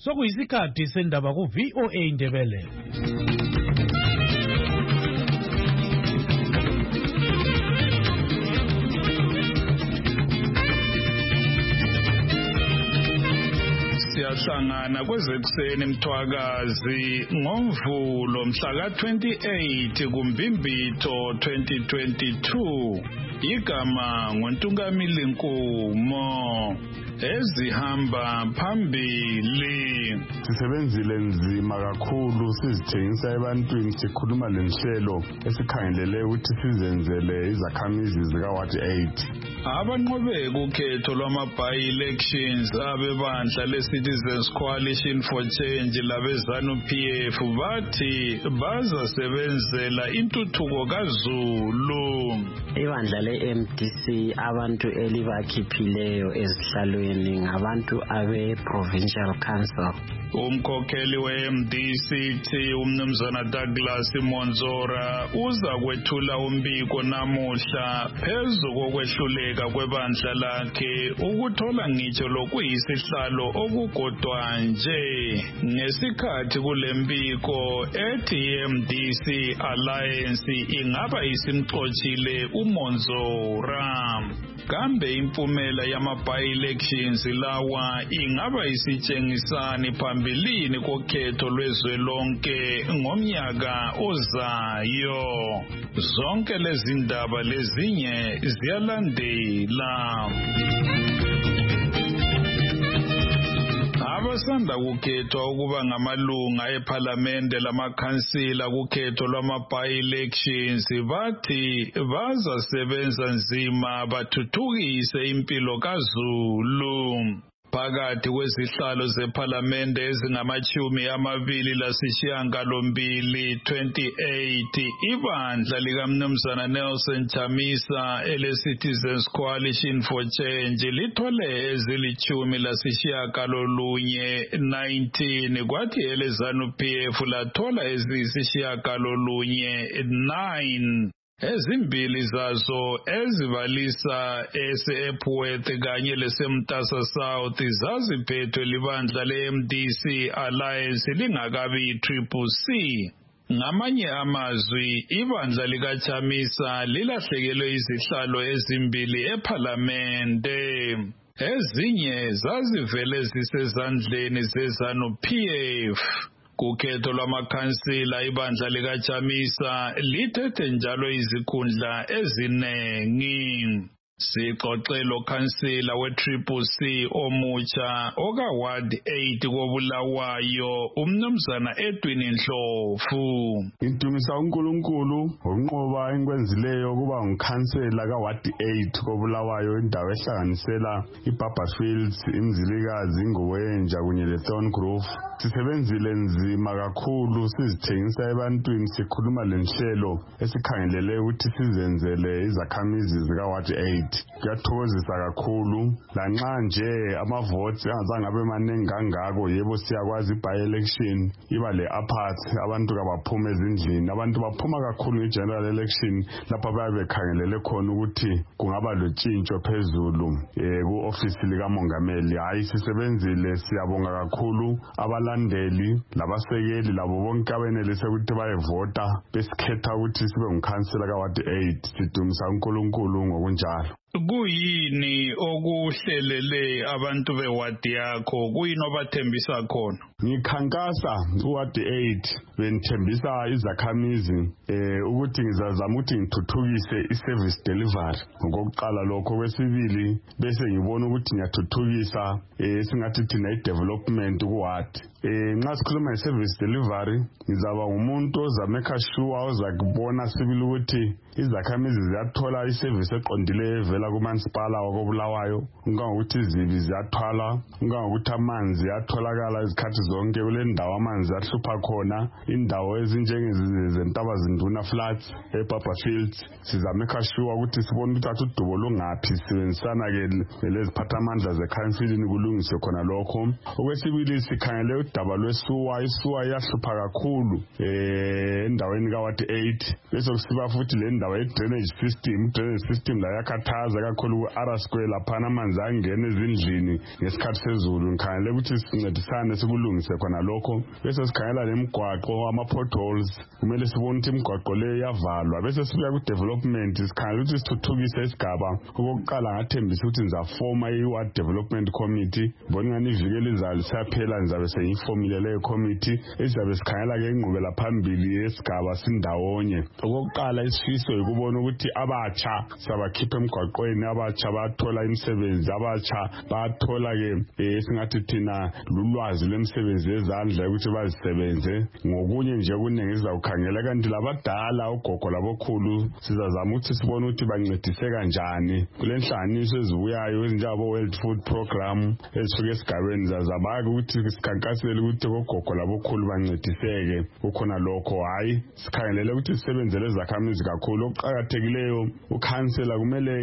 Sokuyisikhathi sendaba ku VOA Ndebele. Siyahlangana kwezekuseni Mthwakazi ngoMvulo mhla ka-28 kuMbimbitho 2022. Igama ngoNtungamili Nkumo. Ezihamba phambili. Sisebenzile nzima kakhulu sizithengisa ebantwini sikhuluma lenhlelo esikhangelele ukuthi sizenzele izakhamizi zikaWard 8. Abanqobe kukhetho lwama-by-elections abebandla le-Citizens Coalition for Change labe-ZANU-PF bathi bazasebenzela intuthuko kaZulu. Ibandla le-MDC abantu elibakhiphileyo ezihlalweni ngabantu abe-Provincial Council. Umkhokheli we-MDC umnumzana Douglas Monzora uza kwethula umbiko namuhla phezu kokwehluleka kwebandla lakhe ukuthola ngitsho lokuyisihlalo okugodwa nje ngesikhathi kule mbiko ethi MDC Alliance ingaba isimxoshile uMonzora. Kambe impumela yama-by-elections lawa ingaba isitshengisani phambilini kokhetho lwezwelonke ngomnyaka ozayo. Zonke lezi ndaba lezinye ziyalandela. Abasanda kukhethwa ukuba ngamalunga ePhalamende lamakhansila kukhetho lwama-by-elections bathi bazasebenza nzima bathuthukise impilo kaZulu. Phakathi kwezihlalo zePhalamende ezingama-28 ibandla likaMnumzana Nelson Chamisa ele-Citizens Coalition for Change lithole ezili-19 kwathi ele-ZANU-PF lathola eziyisishiyagalolunye 9. Ezimbili zazo ezibalisa ese-Epworth kanye lesemtasa South zaziphethwe libandla le-MDC Alliance lingakabi yi-CCC. Ngamanye amazwi ibandla likaChamisa lilahlekelwe izihlalo ezimbili ePhalamende. Ezinye zazivele zisezandleni zeZANU-PF. Kukhetho lwamakhansila ibandla likaChamisa lithethe njalo izikhundla ezinengi. Sixoxelo khansila we-CCC omutsha okaWard 8 koBulawayo umnumzana Edwin Ndlovu. Ngidumisa uNkulunkulu ngokunqoba enkwenzileyo kuba ngukhansela kaWard 8 koBulawayo indawo ehlanganisela iBarberfields, iMzilikazi, iNgowenja kunye leThorngrove. Sisebenzile nzima kakhulu sizithengisa ebantwini sikhuluma lenhlelo esikhangelele ukuthi sizenzele izakhamizi zikaWard 8. Kuyathokozisa kakhulu lanxa nje amavotes angazange abe maningi kangako. Yebo siyakwazi by-election iba le-apart abantu kabaphuma ezindlini. Abantu baphuma kakhulu nge-general election lapha bayabe bekhangelele khona ukuthi kungaba lotshintsho phezulu ku-ofisi likamongameli. Hayi sisebenzile, siyabonga kakhulu abalandeli labasekeli labo bonke abenelise ukuthi bayevota besikhetha ukuthi sibe ngukhansela kaWard 8. Sidumisa uNkulunkulu ngokunjalo. Kuyini okuhlelele abantu beWard yakho? Kuyini obathembisa khona? Ngikhankasa uWard 8 benithembisa izakhamizi ukuthi ngizazama ukuthi ngithuthukise i-service delivery. Ngokuqala lokho, kwesibili bese ngibona ukuthi ngiyathuthukisa singathi thina i-development kuWard. Nxa sikhuluma nge-service delivery ngizaba ngumuntu ozameka sure ozakubona sibili ukuthi izakhamizi ziyathola i-service eqondileyo evela kumansipala wakoBulawayo. Ngokuthi izibi ziyathwala, ngokuthi amanzi atholakala izikhathi zonke kule ndawo amanzi ahlupha khona. Indawo ezinjengezentaba zinduna flats eBarberfields sizameka sure ukuthi sibone ukuthi udubo lungaphi, sibenzisana ke leziphathamandla zekhansilini kulungiswe khona lokho. Okwesibili sikhangele udaba lwesuwa isuwa iyahlupha kakhulu endaweni kaWard 8 bese kusiba futhi le ndawo drainage system la yakhathaza kakhulu ku-R square laphana amanzi angena ezindlini ngesikhathi sezulu ngikhangele ukuthi sincedisane sikulungise khona lokho bese sikhangela nemigwaqo ama-potholes kumele sibone ukuthi imigwaqo leyo iyavalwa bese sibuya ku-development sikhangela ukuthi sithuthukise isigaba okokuqala ngathembisa ukuthi ngizafoma i-ward development committee bona ngani iviki elizayo lisaphela ngizabe sengiyifomile leyo committee ezizabe sikhangela-ke ingqubela phambili yesigaba sindawonye okokuqala isifiso yikubona ukuthi abatsha sabakhipha emgwaqweni abatsha bathola imisebenzi abatsha bathola-ke esingathi thina lulwazi lwemisebenzi yezandla ukuthi bazisebenze ngokunye nje kuningi sizawukhangela kanti labadala ugogo labokhulu sizazama ukuthi sibone ukuthi bancedise kanjani kule nhlanganiso ezibuyayo ezinjengabo-World Food Program ezisuke esigabeni zazabake ukuthi sikhankasele ukuthi ogogo labokhulu bancediseke kukhona lokho hayi sikhangelele ukuthi sisebenzele izakhamizi kakhulu okuqakathekileyo ukhansela kumele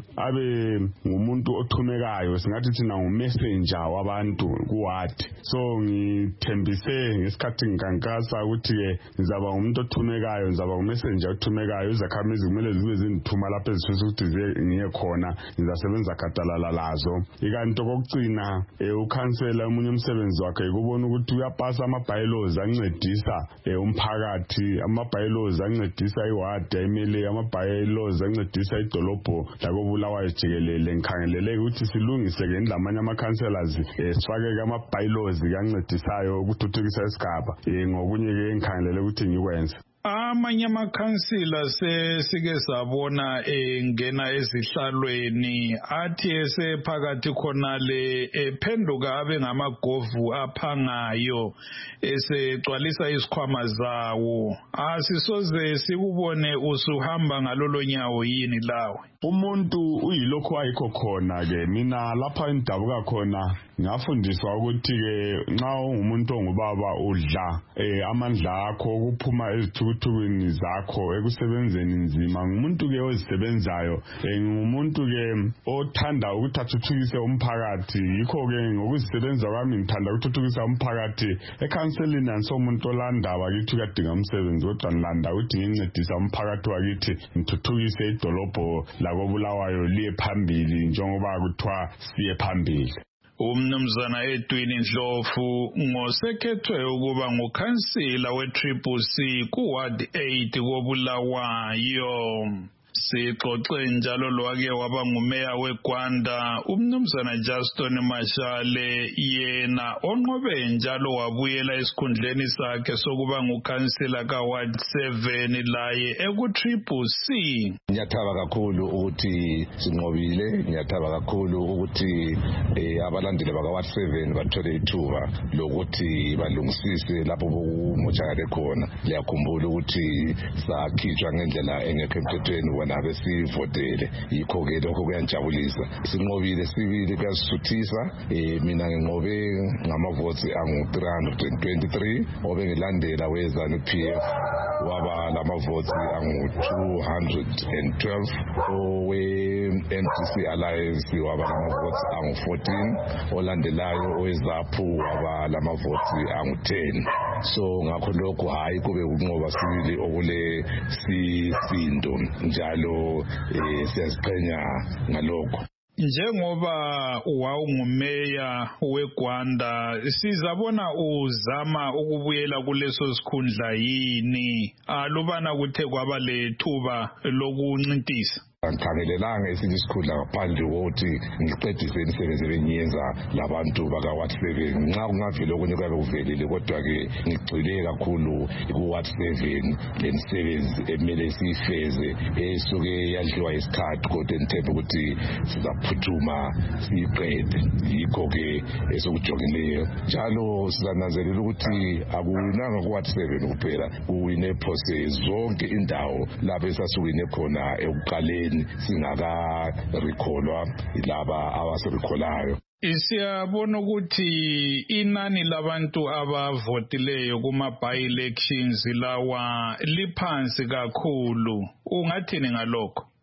abe ngumuntu othumekayo singathi thina ngumessenger wabantu kuward so ngithembise ngesikhathi ngikankasa ukuthi-ke ngizaba ngumuntu othumekayo ngizaba ngumessenger othumekayo izakhamizi kumele zibe zindithuma lapho ezifisa ukuthi ngiye khona ngizasebenza gadalala lazo ikanti okokugcina ukhansela omunye umsebenzi wakhe yikubona ukuthi uyapasa ama-bylaws ancedisa umphakathi ama-bylaws ancedisa iward ayimele ama-bylaws ancedisa idolobho lakobulawayo jikelele ngikhangelele ukuthi silungise-ke nilamanye ama-councillors sifake-ke ama-bylaws ancedisayo ukuthuthukisa isigaba ngokunye-ke ngikhangelele ukuthi ngikwenze amanye amakhansila sesike sabona engena ezihlalweni athi esephakathi khonale ephenduka abe ngamagovu aphangayo esegcwalisa isikhwama zawo asisoze sikubone usuhamba ngalolo nyawo yini lawe umuntu uyilokho ayikho khona-ke mina lapha endabuka khona ngafundiswa ukuthi-ke nxa ungumuntu ongubaba udla amandla akho okuphuma ezithukuthukweni zakho ekusebenzeni nzima ngumuntu-ke ozisebenzayo ngumuntu-ke othanda ukuthi athuthukise umphakathi yikho-ke ngokuzisebenza kwami ngithanda ukuthuthukisa umphakathi ekhanselini angisomuntu olanda wakithi uyadinga umsebenzi kodwa ngilanda ukuthi ngincedisa umphakathi wakithi ngithuthukise idolobho lakobulawayo liye phambili njengoba kuthiwa siye phambili umnumzana Edwin Ndlovu ngosekhethwe ukuba ngukhansila we-CCC kuWard 8 koBulawayo sixoxe njalo lwake waba ngumeya weGwanda umnumzana Justin Mashale yena onqobe njalo wabuyela esikhundleni sakhe sokuba ngukhansila kaWard 7 laye eku-CCC. Ngiyathaba kakhulu ukuthi sinqobile ngiyathaba kakhulu ukuthi abalandeli bakaWard 7 bathole ithuba lokuthi balungisise lapho bokumoshakale khona liyakhumbula ukuthi sakhitshwa ngendlela engekho emthethweni nabe sivotele yikho-ke lokho kuyanjabulisa sinqobile sibili kuyasisuthisa mina nginqobe ngamavoti angu-323 obengilandela we-ZANU-PF waba lamavoti angu-212 owe-NCC Alliance waba lamavoti angu-14 olandelayo oweZAPU waba lamavoti angu-10 so ngakho lokho hayi kube ukunqoba sibili okule sisindo njalo siyaziqhenya ngalokho. Njengoba wawungumeya weGwanda sizabona uzama ukubuyela kuleso sikhundla yini alubana kuthe kwaba lethuba lokuncintisa angikhangelelanga esinye isikhundla ngaphandle kokuthi ngiqedise imisebenzi ebengiyenza labantu bakaWard 7 nxa kungavele okunye kuyabe kuvelile kodwa-ke ngigxile kakhulu kuWard 7 le misebenzi emele siyifeze esuke yadliwa isikhathi kodwa enithembe ukuthi sizaphuthuma siyiqede yikho-ke esikujongileyo njalo sizananzelela ukuthi akuwinanga kuWard 7 kuphela kuwine phose zonke indawo lapho esasuwine khona ekuqaleni singaka-recallwa yilaba abaserikholayo. Siyabona ukuthi inani labantu abavotileyo kuma-by-elections lawa liphansi kakhulu. Ungathini ngalokho?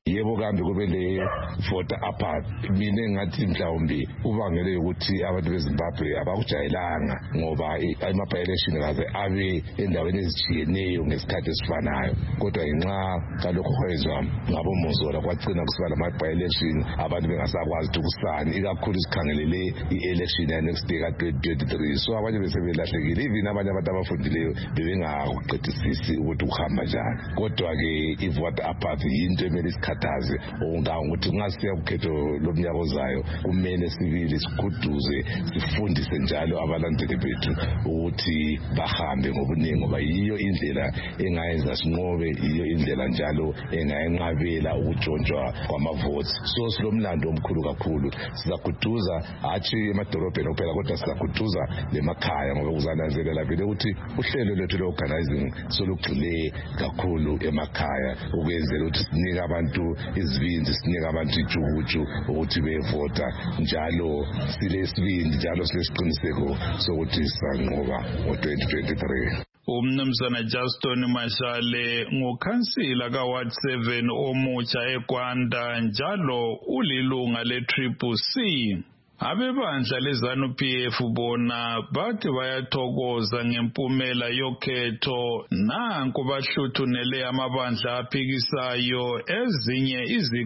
yebo kambe kube le voter apart. Mina engathi mhlawumbe ubangele ukuthi abantu beZimbabwe abakujayelanga ngoba ama-by-election kaze abe endaweni ezitshiyeneyo ngesikhathi esifanayo, kodwa ngenxa kalokho kwezwa ngaboMozola kwagcina kusiba lama-by-election abantu bengasakwazi ukuthi kusani, ikakhulu sikhangelele i-election ya next day ka-2023. So abanye besebelahlekile, even abanye abantu abafundileyo bebengakuqedisisi ukuthi kuhamba njani. Kodwa-ke i-voter apart yinto emele isikhathaze ukuthi nxa siya kukhetho lomnyaka ozayo kumele sibili siguduze sifundise njalo abalandeli bethu ukuthi bahambe ngobuningi, ngoba yiyo indlela engayenza sinqobe, yiyo indlela njalo engayenqabela ukutshontshwa kwamavotes. So silomlando omkhulu kakhulu, sizaguduza hatshi emadolobheni kuphela kodwa sizaguduza lemakhaya, ngoba uzananzelela vele ukuthi uhlelo lwethu lwe-organizing solugxile kakhulu emakhaya ukwenzela ukuthi sinike abantu izibindi, sinike abantu ijukuju ukuthi bevota njalo silesibindi, njalo silesiqiniseko sokuthi sisanqoba ngo-2023. Umnumzana Justin Mashale ngukhansila ka-Ward 7 omutsha eGwanda, njalo ulilunga le-CCC. Abebandla leZANU-PF bona bathi bayathokoza ngempumela yokhetho, nanku bahluthunele amabandla aphikisayo ezinye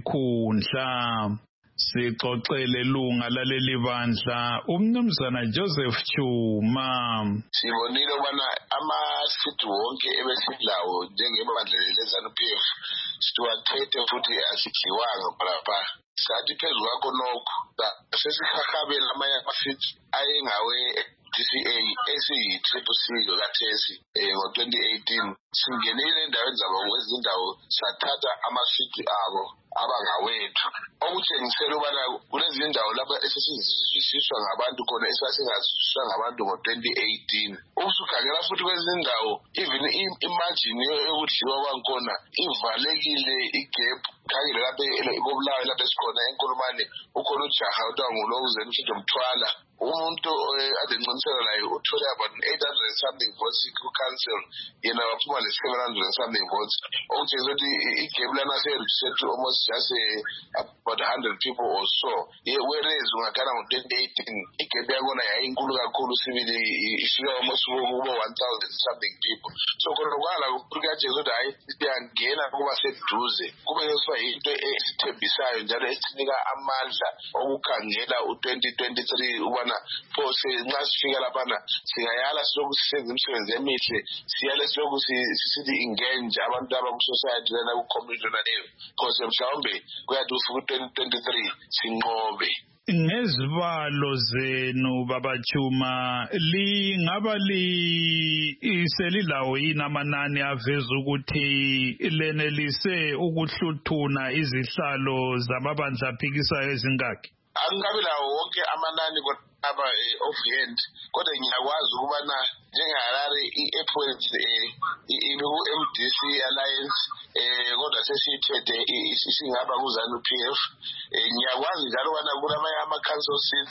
izikhundla. Sixoxele lunga laleli bandla umnumzana Joseph Chuma. Sibonile ubana amasithi wonke ebesilawo njengebandla leZANU-PF siwathethe futhi asidliwanga lapha. Sathi phezu kwakho nokho sesihahabela amanye amasithi ayengawe DCA esiyi-CCC kathesi ngo-2018. Singenile endaweni zabo kwezindawo sathatha amasithi abo abangawethu, okutshengisela ubana kulezi indawo lapha esesiziswa ngabantu khona esasingaziswa ngabantu ngo-2018. Usukhangela futhi kwezi indawo even imagine yokudliwa kwakhona ivalekile igap. Khangela lapha koBulawayo lapha esikhona eNkulumane ukhona ujaha uthiwa nguLowuzeni Mshindo Mthwala, umuntu adencintisela laye uthole about 800 something votes ku-council, yena waphuma le-700 something votes, okutshengisa ukuthi igap lana se-reduced to almost just about 100 people or so. Whereas ungakhala ngo-2018 igap yakhona yayinkulu kakhulu, sibili ifika almost kubo 1,000 something people. So khona kwala kuyatshengisa ukuthi hayi siyangena kuba seduze, kube kusiba yinto esithembisayo njalo esinika amandla okukhangela u-2023 ubana phose nxa sifika laphana singayala siloku sisenza imisebenzi emihle, siyale siloku sisithi engage abantu abaku-society lana ku-community lana leyo, because mhlawumbe kuyathi ufika u-2023 sinqobe. Ngezibalo zenu Baba Chuma, lingaba selilawo yini amanani aveza ukuthi lenelise ukuhluthuna izihlalo zamabandla aphikisayo ezingaki? Angabi lawo wonke amanani aba offhand, kodwa ngiyakwazi ukubana njengeHarare i-airport iku-MDC Alliance kodwa sesiyithethe isingaba kuZANU-PF. Ngiyakwazi njalo ukubana kulamanye ama-council seats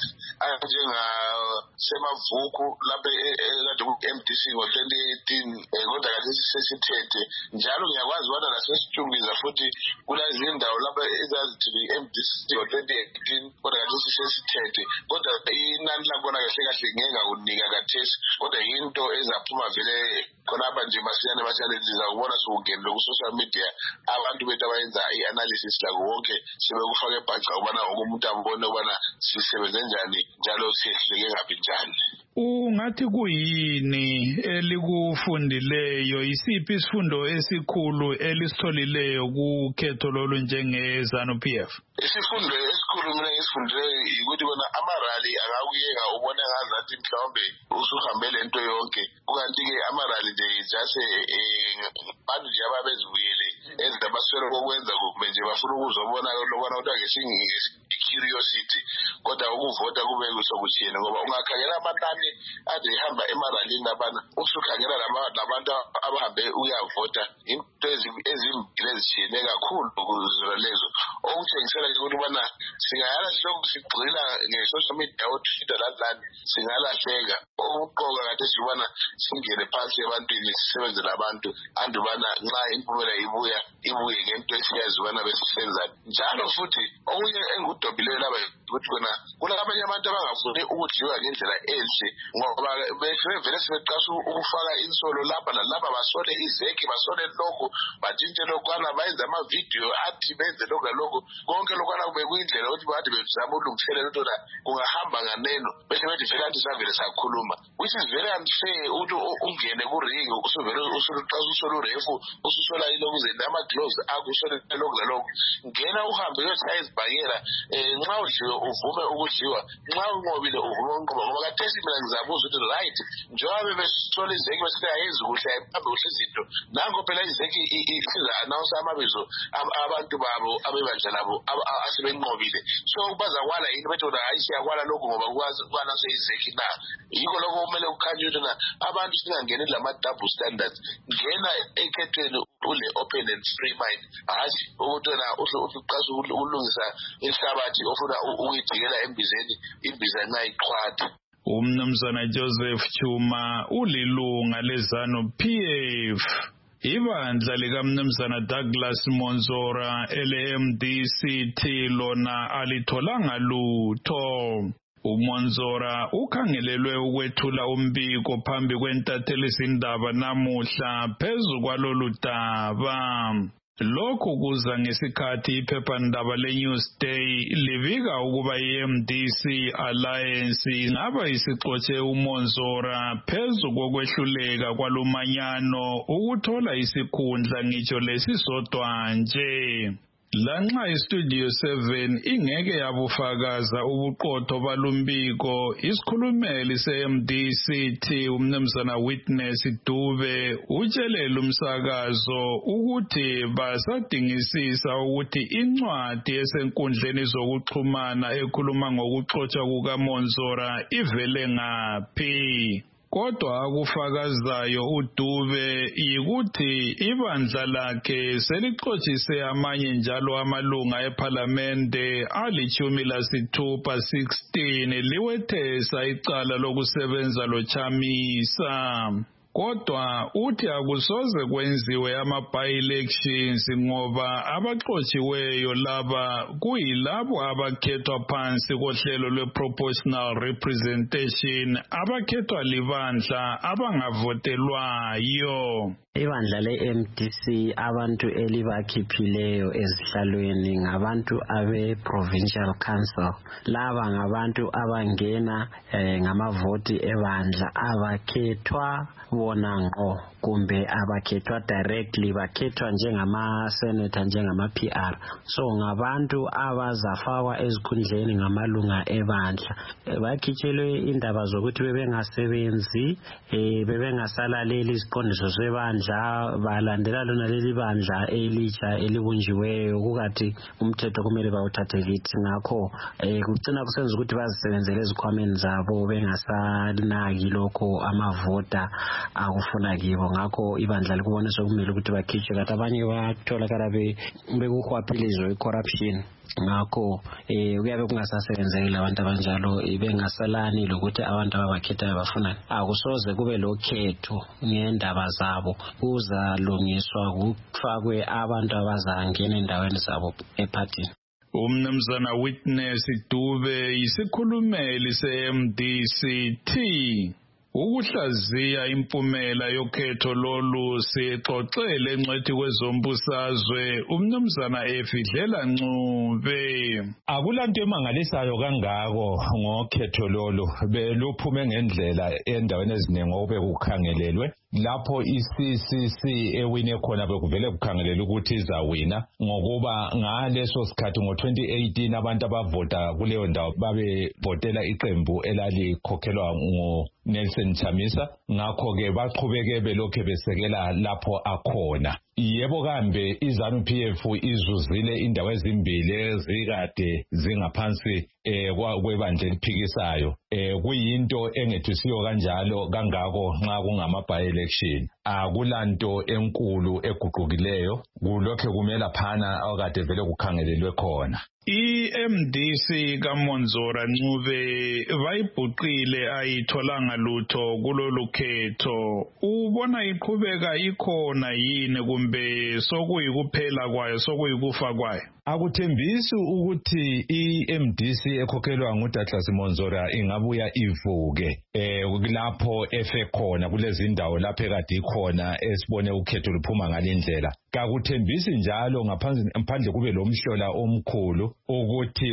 anjengasemavuku lapha ekade ku-MDC ngo-2018 kodwa kade sesithethe njalo. Ngiyakwazi ukubana nasesithungiza futhi kulezi indawo lapha ezazithi i-MDC ngo-2018 kodwa kade sesithethe, kodwa inani lakhona kahle kahle ngeke ngakunika kathesi, kodwa yinto ezaphuma vele khonapha nje masiyane batshaletiza kubona sokungenile ku-social media abantu bethu abayenza i-analysis lako wonke sebekufaka ebhaca ukubana wonke umuntu abone ukubana sisebenze njani njalo siyehluleke ngaphi njani. Ungathi kuyini elikufundileyo, isiphi isifundo esikhulu elisitholileyo kukhetho lolu njenge-ZANU-PF? Isifundo esikhulu mina ngisifundileyo ukuthi bona amarali angakuyeka ubone ngazathi mhlawumbe usuhambe lento yonke, kukanti-ke amarali nje jase bantu nje ababezibuyele enza baswele kokwenza kumbe nje bafuna ukuzobona lokubana kuthiwa ngesingisi curiosity, kodwa ukuvota kube kusokuthina ngoba ungakhangela amanani ade ehamba emaralini labana usukhangela labantu abahambe uyavota into ezimbili ezithine kakhulu kuzona lezo okuthengisela ukuthi ubana singayala sigxila nge-social media oTwitter lalani singalahleka okuqoka kade sibona singene phansi ebantwini sisebenzele abantu andubana nxa impumela ibuye ngento esiyazi ubana besisenza njalo futhi okunye engudobileyo laba ukuthi kona kulabanye abantu abangafuni ukudliwa ngendlela enhle ngoba bevele sebeqasha ukufaka insolo lapha nalapha basole izeki basole lokho batshintshe lokwana bayenza amavidiyo athi benze lokho konke lokwana kube kuyindlela ukuthi bathi bezama ukulungiselela ukuthi kungahamba nganeno bese bethi vele athi savele sakhuluma which is very unfair ukuthi ungene kuring usuvele usuqasa usole urefu ususola ilokuze nama-gloves akusole lokho ngena uhambe uyotshaya izibhakela nxa udliwe uvume ukudliwa nxa unqobile uvume unqoba ngoba kathesi mina ngizabuza ukuthi right njengoba bebesola izeki besithi ayenzi kuhle ayiphambe kuhle izinto nango phela izeki isiza-announce amabizo abantu babo abebandla labo asebenqobile so bazakwala yini bethi ona hayi siyakwala lokhu ngoba kwanase izeki na yikho lokho kumele kukhanye ukuthi abantu singangeni lama-double standards ngena ekhethweni ule-open and free mind hashi ukuthi wena uqasa ukulungisa inhlabathi ofuna ukuyijikela embizeni imbiza nxa iqhwatha. Umnumzana Joseph Chuma ulilunga leZANU-PF. Ibandla likaMnumzana Douglas Monzora ele-MDCT lona alitholanga lutho. uMonzora ukhangelelwe ukwethula umbiko phambi kwentatheli zindaba namuhla phezu kwalolu daba. Lokhu kuza ngesikhathi iphephandaba leNewsday libika ukuba iMDC Alliance ingaba isixotshe uMonzora phezu kokwehluleka kwalumanyano ukuthola isikhundla ngitsho lesisodwa nje. Lanxa iStudio 7 ingeke yabufakaza ubuqotho balumbiko, isikhulumeli se-MDCT uMnumzana Witness Dube utshelele umsakazo ukuthi basadingisisa ukuthi incwadi esenkundleni zokuxhumana ekhuluma ngokuxotshwa kukaMonzora ivele ngaphi. Kodwa akufakazayo uDube yikuthi ibandla lakhe selixotshise amanye njalo amalunga ePhalamende ali-16 liwethesa icala lokusebenza loChamisa. Kodwa uthi akusoze kwenziwe ama-by-elections ngoba abaxotshiweyo laba kuyilabo abakhethwa phansi kohlelo lwe-proportional representation abakhethwa libandla abangavotelwayo. Ibandla le-MDC abantu elibakhiphileyo ezihlalweni ngabantu abe-provincial council. Laba ngabantu abangena ngamavoti ebandla abakhethwa bona ngqo kumbe abakhethwa directly, bakhethwa njengama-senator njengama-PR. So ngabantu abazafakwa ezikhundleni ngamalunga ebandla. Bakhitshelwe indaba zokuthi bebengasebenzi, bebengasalaleli iziqondiso zebandla, balandela lona leli bandla elitsha elibunjiweyo kukathi umthetho kumele bawuthathe kithi. Ngakho kucina kusenza ukuthi bazisebenzele ezikhwameni zabo bengasanaki lokho amavota akufuna kibo. Ngakho ibandla likubona sokumele ukuthi bakhitshwe, kanti abanye batholakala bekuhwaphilizo i-corruption. Ngakho kuyabe kungasasebenzeki labantu abanjalo, bengasalani lokuthi abantu ababakhethayo bafunani. Akusoze kube lokhetho ngendaba zabo, kuzalungiswa kufakwe abantu abazangena endaweni zabo ephathini. Umnumzana Witness Dube isikhulumeli se-MDCT. Ukuhlaziya impumela yokhetho lolu sixoxele encwethi kwezombusazwe umnumzana Efidlela Ncube. Akulanto emangalisayo kangako ngokhetho lolu, beluphume ngendlela endaweni eziningi obekukhangelelwe. Lapho iCCC ewine khona bekuvele kukhangelela ukuthi izawina ngokuba ngaleso sikhathi ngo-2018 abantu abavota kuleyo ndawo babevotela iqembu elalikhokhelwa Nelson Chamisa ngakho-ke baqhubeke belokhu besekela lapho akhona. Yebo kambe iZANU-PF izuzile indawo ezimbili ezikade zingaphansi kwebandla eliphikisayo. Kuyinto engethisiyo kanjalo kangako nxa kungama by-election. Akulanto enkulu eguqukileyo kulokho kumela phana okade vele kukhangelelwe khona. iMDC kaMonzora Ncube bayibhuqile ayitholanga lutho kulolu khetho. Ubona iqhubeka ikhona yini kumbe sokuyikuphela kwayo sokuyikufa kwayo? Akuthembisi ukuthi iMDC ekhokhelwa nguDouglas Monzora ingabuya ivuke lapho efe khona kulezi ndawo lapho ekade ikhona esibone ukhetho luphuma ngalindlela. Kakuthembisi njalo ngaphandle kube lomhlola omkhulu ukuthi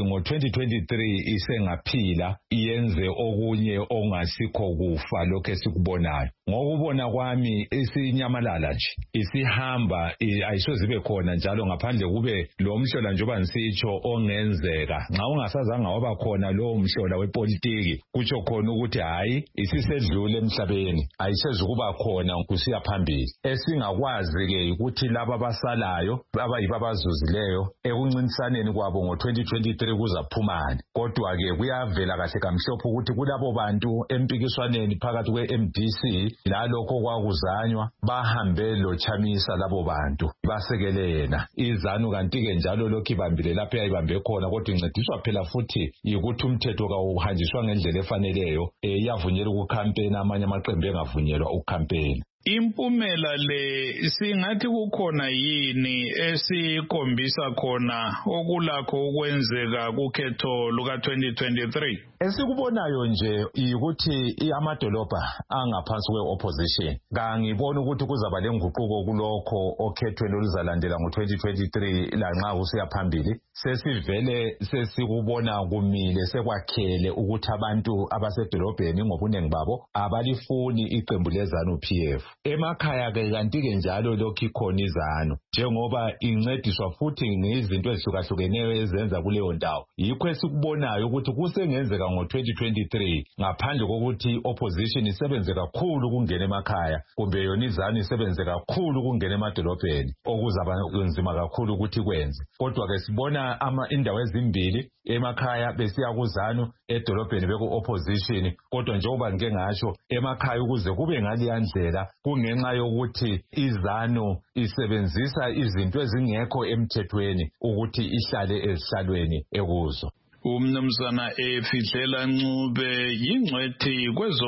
ngo2023 isengaphila iyenze okunye ongasikho kufa lokho esikubonayo. Ngokubona kwami isinyamalala nje isihamba ayisoze ibe khona njalo ngaphandle kube lo mhlola njengoba nisitsho ongenzeka. Nxa ungasazanga waba khona lo mhlola wepolitiki kutsho khona ukuthi hayi isisedlule emhlabeni ayiseze kuba khona kusiya phambili. Esingakwazi ke ukuthi laba basalayo abayiba bazuzileyo ekuncintisaneni kwabo ngo2023 kuzaphumani. Kodwa ke kuyavela kahle kamhlophe ukuthi kulabo bantu empikiswaneni phakathi kweMDC lalokho kwakuzanywa bahambe lo Chamisa labo bantu basekele yena. iZANU kanti ke njalo lokho ibambile lapho yayibambe khona kodwa incediswa phela futhi ukuthi umthetho kawuhanjiswa ngendlela efaneleyo yavunyelwa ukukhampena amanye amaqembu engavunyelwa ukukhampena. Impumela le singathi kukhona yini esikhombisa khona okulakho ukwenzeka kukhetho luka 2023? Esikubonayo nje ukuthi amadolobha angaphansi kwe-opposition kangibona ukuthi kuzaba lenguquko kulokho okhethweni oluzalandela ngo2023 lanxa kusiya phambili. Sesivele sesikubona kumile sekwakhele ukuthi abantu abasedolobheni ngobunengi babo abalifuni iqembu leZANU-PF. Emakhaya ke kanti ke njalo lokho ikhona iZANU njengoba incediswa futhi ngezinto ezihlukahlukeneyo ezenza kuleyo ndawo. Yikho esikubonayo ukuthi kusengenzeka ngo2023 ngaphandle kokuthi opposition isebenze kakhulu kungena emakhaya kumbe yona iZANU isebenze kakhulu kungena emadolobheni okuzaba nzima kakhulu ukuthi kwenze. Kodwa ke sibona indawo ezimbili emakhaya besiya kuZANU edolobheni beku opposition. Kodwa njengoba ngike ngasho emakhaya ukuze kube ngale yandlela kungenxa yokuthi iZANU isebenzisa izinto ezingekho emthethweni ukuthi ihlale ezihlalweni ekuzo. Umnumzana Efidlela Ncube yingcwethi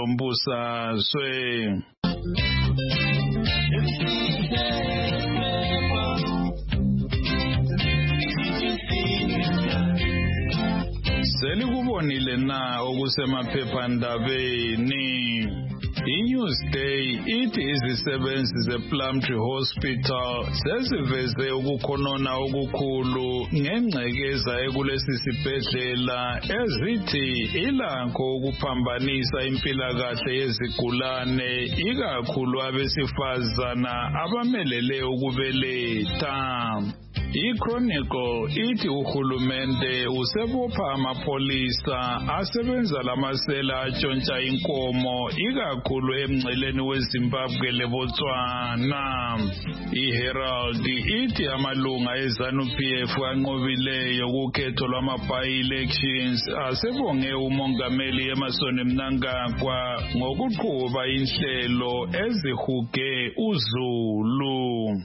kwezombusazwe. Selikubonile na okusemaphephandabeni? iNewsday ithi izisebenzi zePlumtree Hospital seziveze ukukhonona okukhulu ngengcekeza ekulesi sibhedlela ezithi ilakho ukuphambanisa impilakahle yezigulane ikakhulu abesifazana abamelele ukubeletha. iChronicle ithi uhulumende usebopha amapolisa asebenza lamasela atshontsha inkomo ikakhulu emngceleni weZimbabwe leBotswana. iHerald ithi amalunga eZANU-PF anqobileyo kukhetho lwama-by-elections asebonge umongameli Emmerson Mnangagwa ngokuqhuba inhlelo ezihuge uzulu.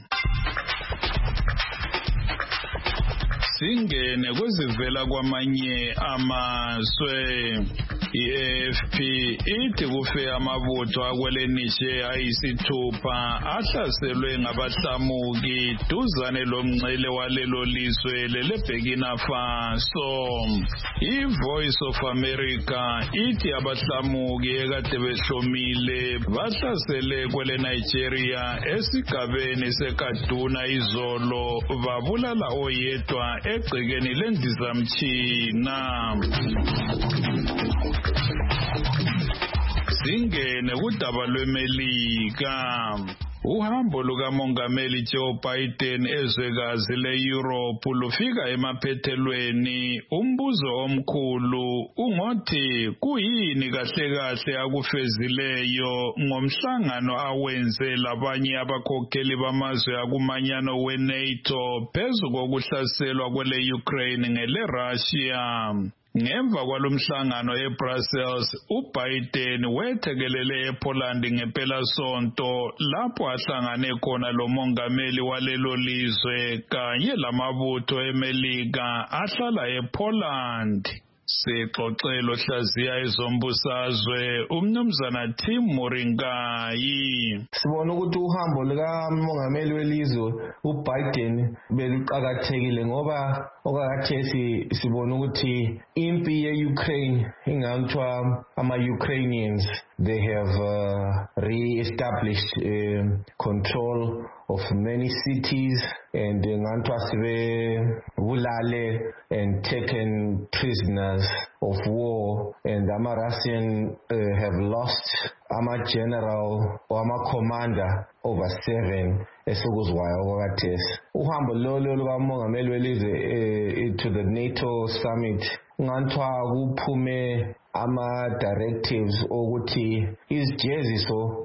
Singene kwezivela kwamanye amazwe. iAFP ithi kufe amabutho akwelenishe ayisithupha ahlaselwe ngabahlamuki duzane lomngcele walelo lizwe leleBurkina Faso. iVoice of America ithi abahlamuki ekade behlomile bahlasele kwele Nigeria esigabeni seKaduna izolo babulala oyedwa egcekeni lendizamtshina. Singene kudaba lweMelika. Uhambo lukamongameli Joe Biden ezwekazi le-Europe lufika emaphethelweni. Umbuzo omkhulu ungothi kuyini kahle akufezileyo ngomhlangano awenze labanye abakhokheli bamazwe akumanyano we-NATO phezu kokuhlaselwa kwele-Ukraine ngele-Russia. Ngemva kwalomhlangano eBrussels, uBiden wethekelele ePoland ngempelasonto lapho ahlangane khona lomongameli walelo lizwe kanye lamabutho eMelika ahlala ePoland. Sixoxelo hlaziya ezombusazwe umnumzana Tim Moringayi. Sibona ukuthi uhambo likamongameli welizwe uBiden beluqakathekile ngoba okakathesi sibona ukuthi impi ye-Ukraine inganthiwa ama-Ukrainians they have re-established control of many cities and nganthiwa sebebulale and taken prisoners of war, and Russian have lost general or commander over 7 esokuzwayo okakathesi. Uhambo lolo lukamongameli welizwe to the NATO summit nganthiwa kuphume ama-directives ukuthi izijeziso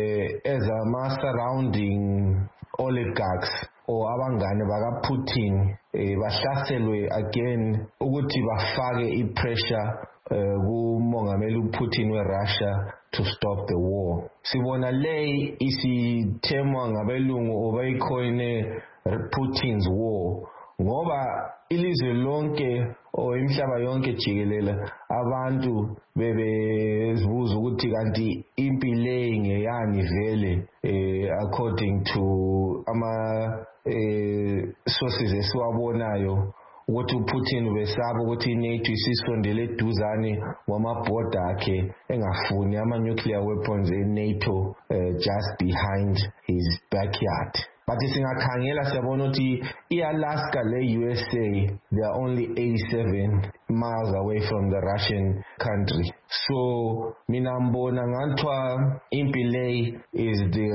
ezama-surrounding oligarchs or abangane baka-Putin bahlaselwe again ukuthi bafake i-pressure kumongameli uPutin we-Russia to stop the war. Sibona le isithemwa ngabelungu obayikhoine Putin's war ngoba ilizwe lonke imhlaba yonke jikelele abantu bebezibuza ukuthi kanti impi le ngeyani vele according to sources esiwabonayo ukuthi uPutin besaba ukuthi iNATO isisondele eduzane ngomabhoda akhe engafuni ama-nuclear weapons eNATO just behind his backyard. But singakhangela siyabona ukuthi i-Alaska le-USA they are only 87 miles away from the Russian country. So mina mbona nganthiwa impi le is the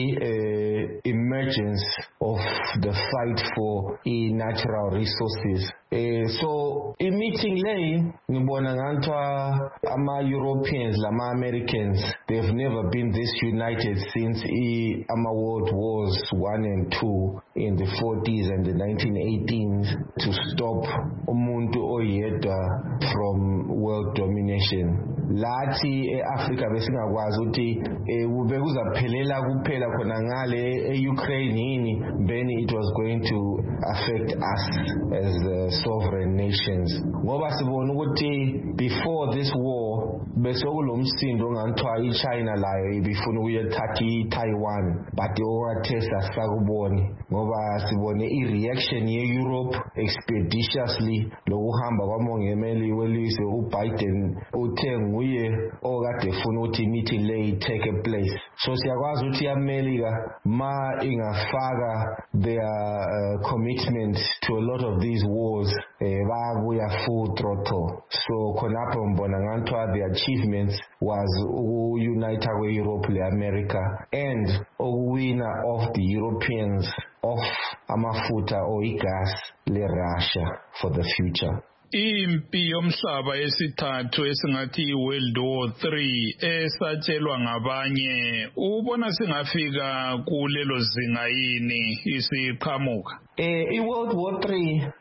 re-emergence of the fight for natural resources. So i-meeting le ngibona nganthiwa ama-Europeans lama-Americans they've never been this united since ama-world wars 1 and 2 in the 40s and the 1918s to stop umuntu oyedwa from world domination. Lathi eAfrica besingakwazi ukuthi bekuzaphelela kuphela khona ngale eUkraine yini, then it was going to affect us as sovereign nations. Ngoba sibona ukuthi before this war besokulomsindo onganthiwa iChina layo ibifuna ukuyethatha iTaiwan, but okwathesa sakuboni ngoba sibone i-reaction ye-Europe expeditiously lokuhamba kwamongameli welizwe uBiden uthe nguye okade efuna ukuthi meeting le take place. So siyakwazi ukuthi iAmerica ma ingafaka their commitment to a lot of these wars babuya full throttle. So khonapho mbona nganthiwa the achievements was ukunite kwe-Europe le-America and ukuwina of the Europeans off amafutha or igas le-Russia for the future. Impi yomhlaba yesithathu esingathi iWorld War 3 esatshelwa ngabanye ubona singafika kulelo zinga yini isiqhamuka? iWorld War 3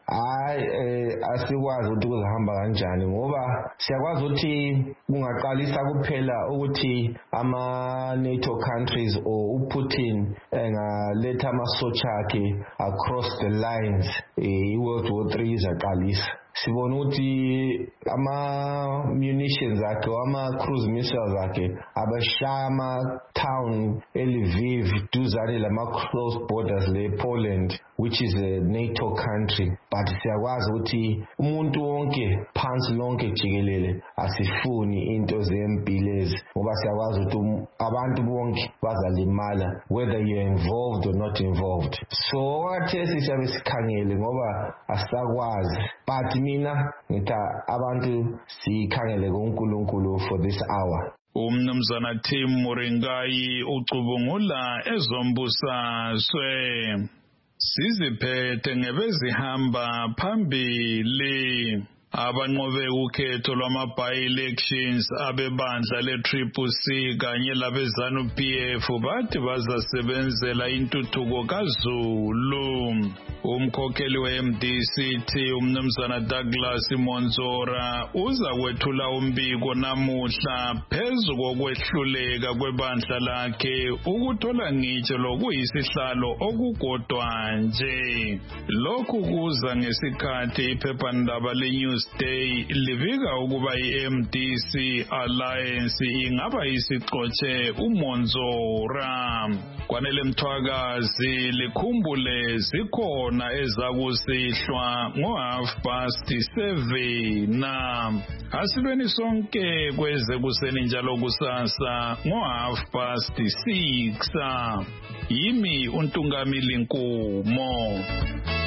asikwazi ukuthi kuzahamba kanjani ngoba siyakwazi ukuthi kungaqalisa kuphela ukuthi ama-NATO countries or uPutin engaletha amasotsha akhe across the lines. iWorld War 3 izaqalisa. Sibona ukuthi ama-munitions akhe ama-cruise missiles akhe abashaya ama-town eLviv duzane lama-close borders le-Poland which is a NATO country. But siyakwazi ukuthi umuntu wonke phansi lonke jikelele asifuni into zempilezi ngoba siyakwazi ukuthi abantu bonke bazalimala whether you're involved or not involved. So okwathesi siyabe sikhangele ngoba asakwazi, but mina ngitha abantu sikhangele kuNkulunkulu for this hour. Umnumzana Tim Muringayi ucubungula ezombusazwe. Siziphethe ngebezihamba phambili. Abanqobe ukhetho lwama-by-elections abebandla le-CCC kanye labezanu-PF bathi bazasebenzela intuthuko kaZulu. Umkhokheli we-MDC umnumzana Douglas Monzora uza kwethula umbiko namuhla phezu kokwehluleka kwebandla lakhe ukuthola ngitsho lokuyisihlalo okukodwa nje. Lokhu kuza ngesikhathi iphephandaba le-News Day livika ukuba i-MDC Alliance ingaba isixotshe uMonzora. Kwanele Mthwakazi likhumbule zikhona ezakusihlwa ngo7:30. Asibeni sonke kweze kuseni njalo kusasa ngo6:30. Yimi uNtungamili Nkumo.